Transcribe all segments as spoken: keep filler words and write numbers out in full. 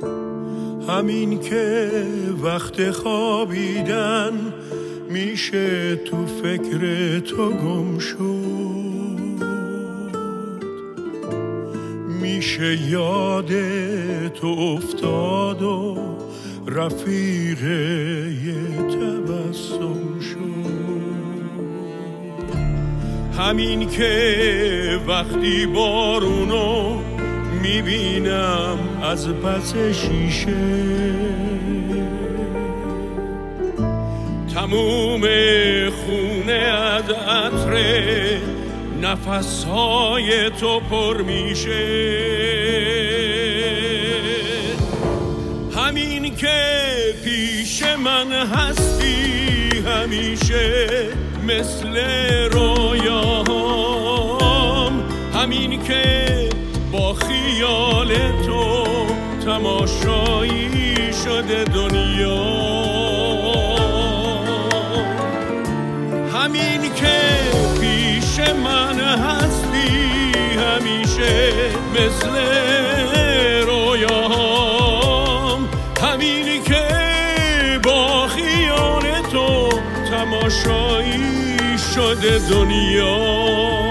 همین که وقت خوابیدن میشه تو فکر تو گم شد، میشه یاد تو افتاد و رفیق یه تبسم شد. همین که وقتی بارونو میبینم از پس شیشه، تموم خونه از عطر نفسهای تو پر میشه. همین که پیش من هستی همیشه مثل رویاهام، همین که با خیال تو تماشایی شده دنیا، همین که پیش من هستی همیشه مثل رویاهام، همین که با خیال تو تماشایی شده دنیا.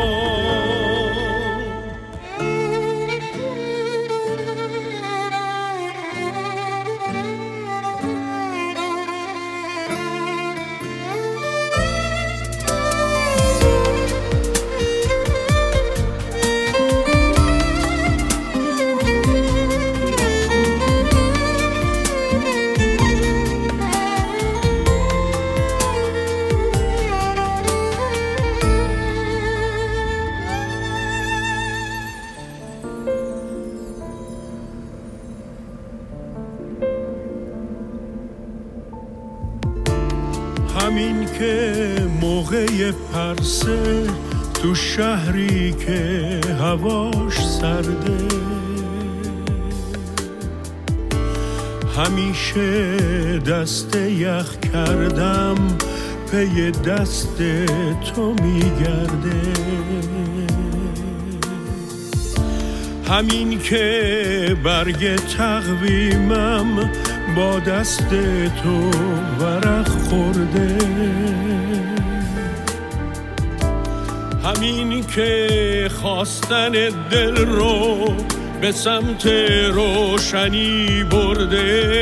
همین که موقع پرسه تو شهری که هواش سرده، همیشه دست یخ کردم پی دست تو میگرده. همین که برگ تقویمم با دست تو ورق خورده، همین که خواستن دل رو به سمت روشنی برده،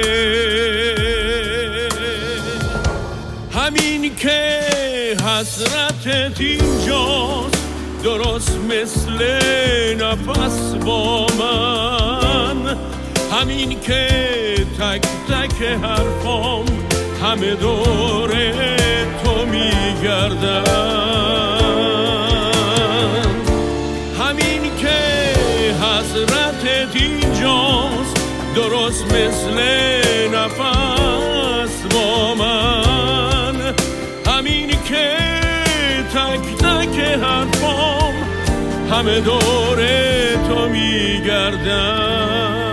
همین که حسرتت اینجاست درست مثل نفس با من، همین که تک تک حرفام همه دور تو میگردن، همین که حسرتت اینجاست درست مثل نفس با من، همین که تک تک حرفام همه دور تو میگردن.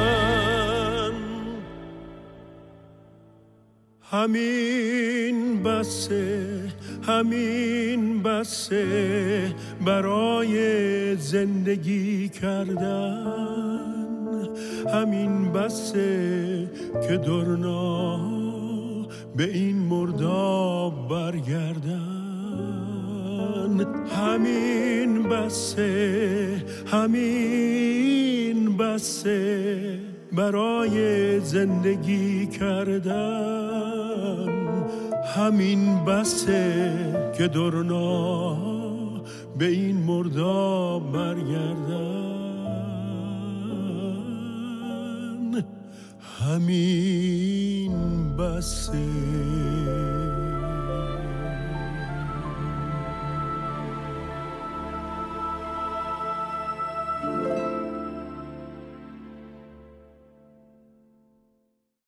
همین بسه همین بسه برای زندگی کردن، همین بسه که درنا به این مرداب برگردن، همین بسه همین بسه برای زندگی کردن، همین بسه که درنا به این مرداب برگردن، همین بسه.